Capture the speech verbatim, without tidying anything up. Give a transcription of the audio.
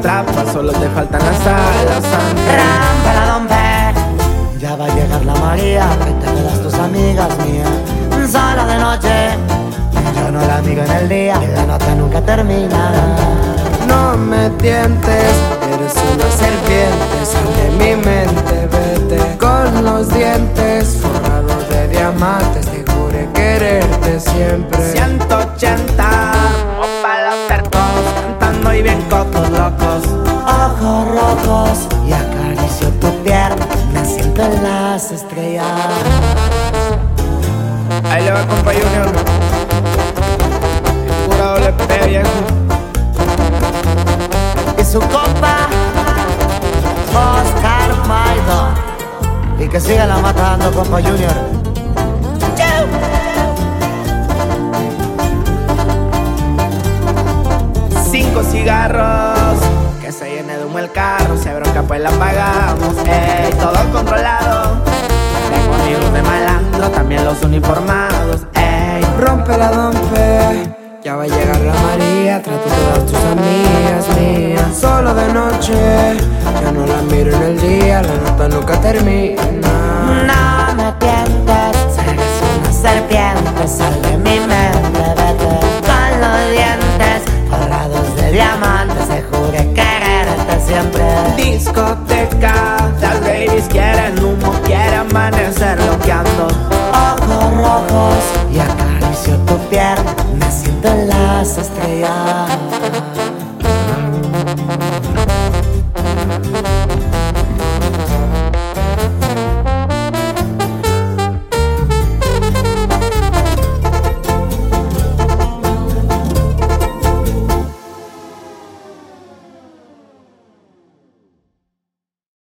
atrapa, solo te faltan las alas. Rámpela, don P. Ya va a llegar la María, que te quedas tus amigas mías. Sola de noche, yo no la miro en el día, y la nota nunca termina. No me tientes, eres una serpiente, sal de mi mente, vete. Con los dientes forrados de diamantes, te juré quererte siempre. ciento ochenta, o para los tercos, cantando y bien cocos locos. Ojos rojos, y acaricio tu pierna, me siento en las estrellas. Ahí le va compa Junior, pura doble P, viejo. Y su compa Oscar Maidon. Y que siga la matando, compa Junior. ¡Chau! Cinco cigarros, que se llene de humo el carro. Si hay bronca pues la pagamos, ey, todo controlado. Tengo amigos de malandro, también los uniformados, ey. Rompe la don P, ya va a llegar la María, trato todas tus amigas mías. Solo de noche, ya no la miro en el día, la nota nunca termina. No me tientes, eres una serpiente, sal de mi mente, vete. Con los dientes forrados de diamantes, te juré quererte siempre. Discoteca, las babies quieren humo, quieren amanecer loqueando. Ojos rojos, y acaricio tu pierna, me siento en las estrellas.